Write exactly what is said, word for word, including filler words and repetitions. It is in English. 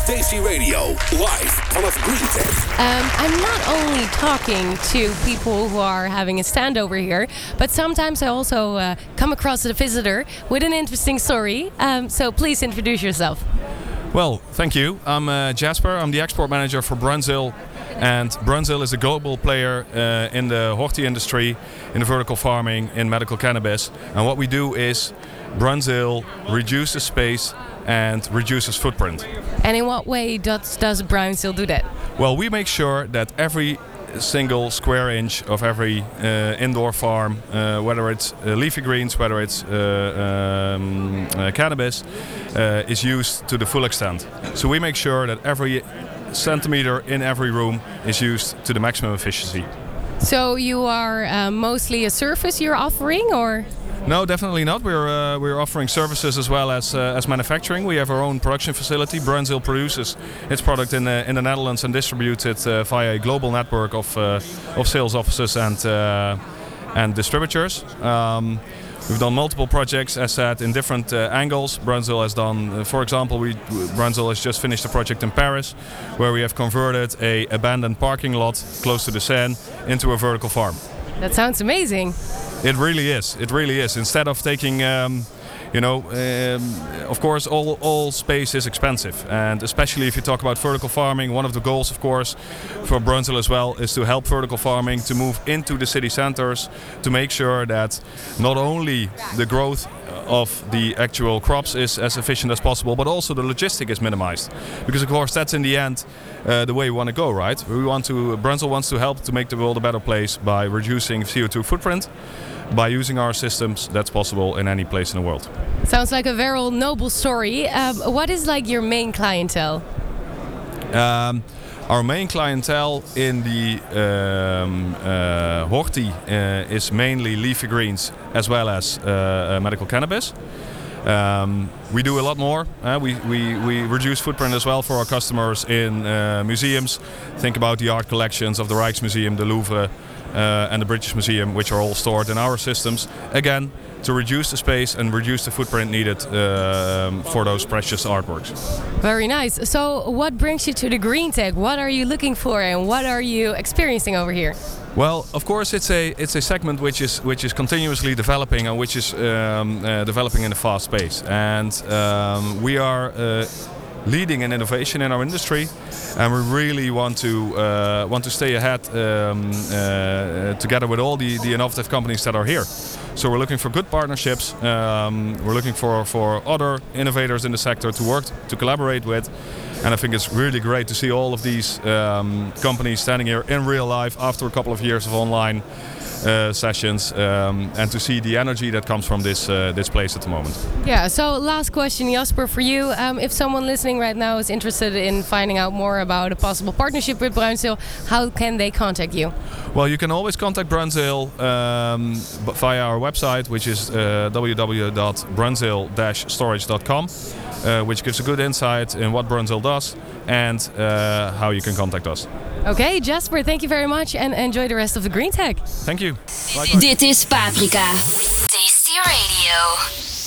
Tasty Radio, live vanaf GreenTech. Um, I'm not only talking to people who are having a stand over here, but sometimes I also uh, come across a visitor with an interesting story. Um, so please introduce yourself. Well, thank you. I'm uh, Jasper. I'm the export manager for Brunzil. And Brunzil is a global player uh, in the horti industry, in the vertical farming, in medical cannabis. And what we do is Brunzil reduces space and reduces footprint. And in what way does, does Brunzil do that? Well, we make sure that every single square inch of every uh, indoor farm, uh, whether it's uh, leafy greens, whether it's uh, um, uh, cannabis, uh, is used to the full extent. So we make sure that every centimeter in every room is used to the maximum efficiency. So you are uh, mostly a service you're offering, or? No, definitely not. We're uh, we're offering services as well as uh, as manufacturing. We have our own production facility. Brunzil produces its product in the in the Netherlands and distributes it uh, via a global network of uh, of sales offices and uh, and distributors. Um, We've done multiple projects, as said, in different uh, angles. Brunzil has done, uh, for example, we Brunzil has just finished a project in Paris, where we have converted a abandoned parking lot close to the Seine into a vertical farm. That sounds amazing. It really is. It really is. Instead of taking, um, you know, um, of course, all all space is expensive, and especially if you talk about vertical farming, one of the goals, of course, for Brunzil as well is to help vertical farming to move into the city centers, to make sure that not only the growth of the actual crops is as efficient as possible, but also the logistic is minimized, because of course that's in the end uh, the way we want to go, right? We want to Brunzil wants to help to make the world a better place by reducing C O two footprint. By using our systems, that's possible in any place in the world. Sounds like a very noble story. Um, what is like your main clientele? Um, our main clientele in the um, uh, horti uh, is mainly leafy greens as well as uh, uh, medical cannabis. Um, we do a lot more. Uh, we, we, we reduce footprint as well for our customers in uh, museums. Think about the art collections of the Rijksmuseum, the Louvre, Uh, and the British Museum, which are all stored in our systems, again to reduce the space and reduce the footprint needed uh, for those precious artworks. Very nice. So what brings you to the GreenTech? What are you looking for and what are you experiencing over here? Well, of course, it's a it's a segment which is which is continuously developing and which is um, uh, developing in a fast pace, and um, we are uh, leading in innovation in our industry, and we really want to uh, want to stay ahead um, uh, together with all the, the innovative companies that are here. So we're looking for good partnerships. Um, we're looking for, for other innovators in the sector to work to collaborate with, and I think it's really great to see all of these um, companies standing here in real life after a couple of years of online Uh, sessions, um, and to see the energy that comes from this uh, this place at the moment. Yeah, so last question, Jasper, for you. Um, if someone listening right now is interested in finding out more about a possible partnership with Brunzil, how can they contact you? Well, you can always contact Brunzil um, via our website, which is uh, w w w dot brunzil dash storage dot com, uh, which gives a good insight in what Brunzil does and uh, how you can contact us. Okay, Jasper, thank you very much and enjoy the rest of the GreenTech. Thank you. Dit is Paprika. Tasty Radio.